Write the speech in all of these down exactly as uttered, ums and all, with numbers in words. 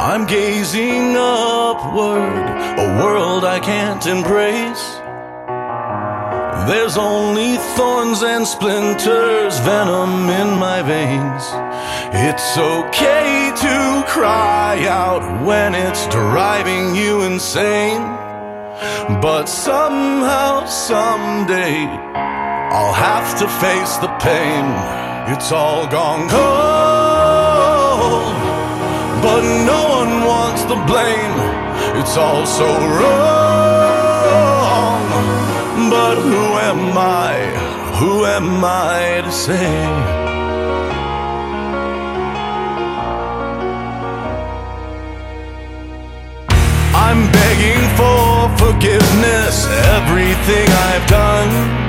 I'm gazing upward, a world I can't embrace. There's only thorns and splinters, venom in my veins. It's okay to cry out when it's driving you insane. But somehow, someday, I'll have to face the pain. It's all gone cold, but no one wants the blame. It's all so wrong, but who am I, who am I to say? I'm begging for forgiveness, everything I've done.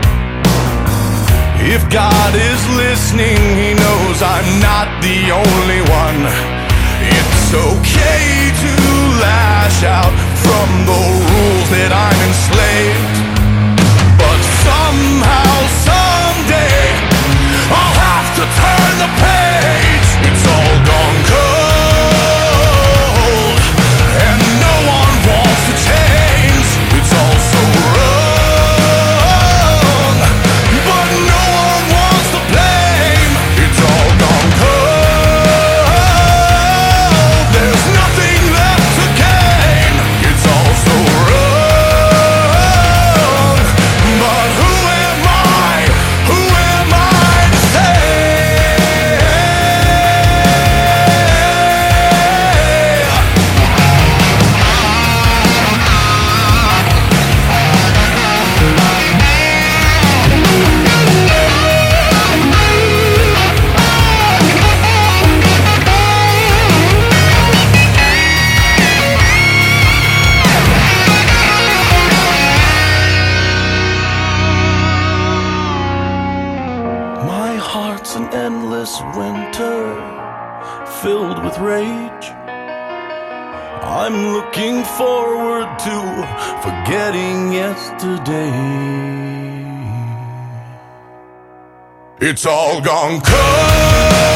If God is listening, He knows I'm not the only one. It's okay to lash out from the rules that I'm enslaved. But somehow, someday, I'll have to turn the page. It's all gone cold, and no one wants to change. It's all so wrong, but no one wants to blame. It's all gone cold, there's nothing left to gain. It's all so wrong, but who am I, who am I to say? My heart's an endless winter filled with rage. I'm looking forward to forgetting yesterday. It's all gone cold.